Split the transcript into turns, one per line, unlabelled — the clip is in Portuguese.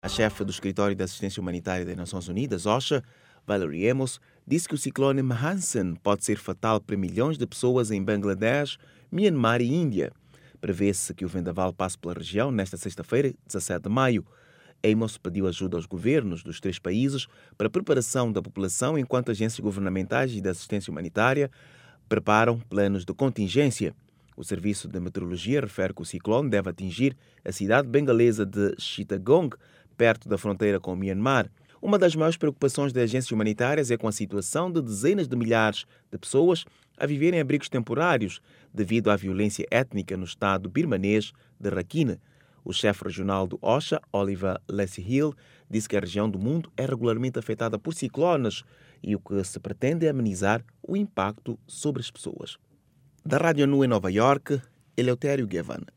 A chefe do Escritório de Assistência Humanitária das Nações Unidas, OCHA, Valerie Amos, disse que o ciclone Hansen pode ser fatal para milhões de pessoas em Bangladesh, Myanmar e Índia. Prevê-se que o vendaval passe pela região nesta sexta-feira, 17 de maio. Amos pediu ajuda aos governos dos três países para a preparação da população, enquanto agências governamentais e de assistência humanitária preparam planos de contingência. O Serviço de Meteorologia refere que o ciclone deve atingir a cidade bengalesa de Chittagong, perto da fronteira com o Myanmar. Uma das maiores preocupações das agências humanitárias é com a situação de dezenas de milhares de pessoas a viverem em abrigos temporários devido à violência étnica no estado birmanês de Rakhine. O chefe regional do OCHA, Oliver Lessig-Hill, disse que a região do mundo é regularmente afetada por ciclones e o que se pretende é amenizar o impacto sobre as pessoas. Da Rádio Nu em Nova York, Eleutério Gavan.